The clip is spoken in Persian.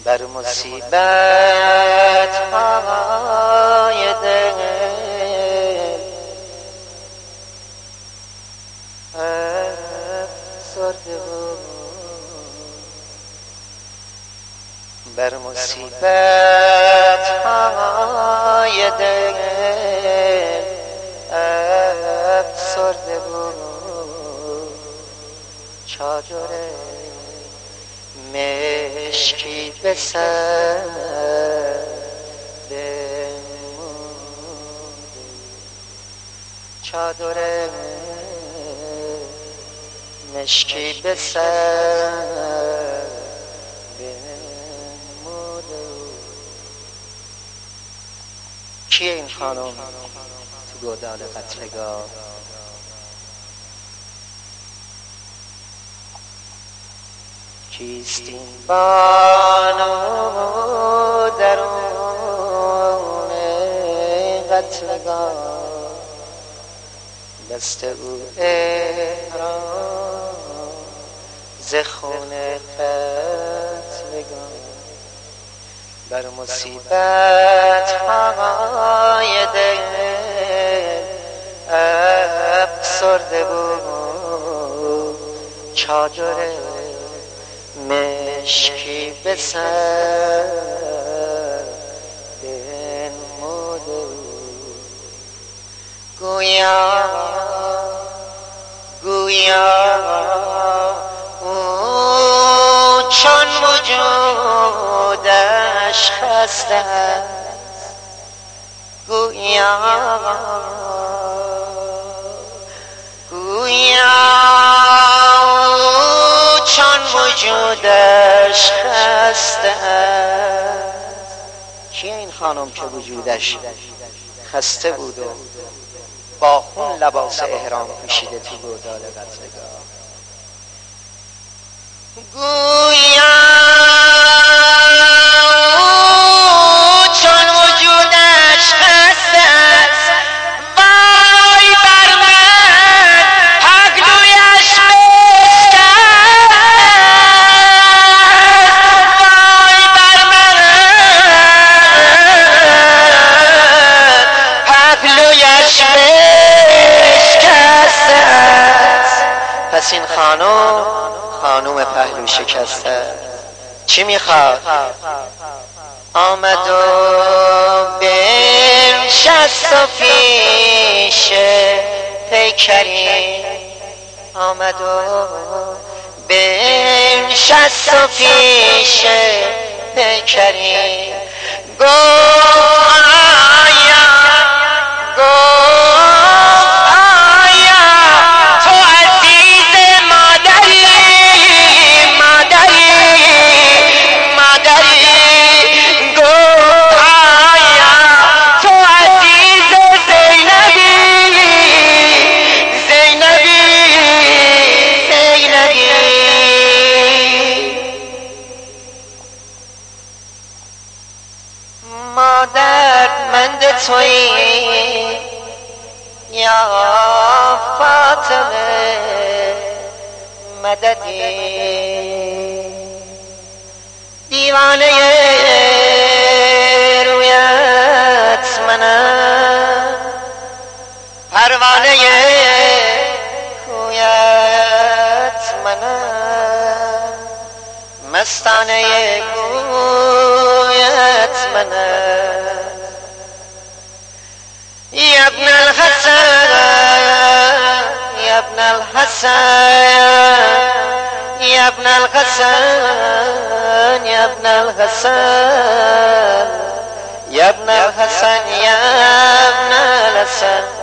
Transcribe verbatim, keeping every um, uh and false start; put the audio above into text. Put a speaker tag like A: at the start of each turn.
A: بر مصیبت های دل افسرده بود، بر مصیبت های دل افسرده بود. چادر مشکی به سر بمود، چادر مشکی به سر بمود. کیه این خانم تو گودال قتلگاه؟ کیست این بانو درون قتلگاه؟ دست او احرام ز خون قتلگاه. بر مصیبت های دل افسرده بود، چادر مشکی به سر بنموده بود. گویا گویا او چون وجودش خسته است، گویا گویا چون وجودش خسته است. کیه این خانم که وجودش خسته بود و با خون لباس احرام پوشیده تو گودال قتلگاه؟ گویا چون وجودش خسته است، وای بر من حق دویش بشکست، وای بر من حق دویش بشکسته است. پس این خانم خانوم پهلو شکسته چی میخواد؟ آمد و بنشست و پیش پیکری، آمد و بنشست و پیش پیکری. گفت آیا گفت آیا تو عزیز مادری، مادری مادری. گفت آیا تو عزیز زینبی، زینبی زینبی. ما دردمند تویی یا فاطمه مددی، دیوانه رویت منم، پروانه کویت منم، مستانه گویت منم. یا ابن الحسن یا ابن الحسن یا ابن الحسن یا ابن الحسن یا ابن الحسن یا ابن الحسن.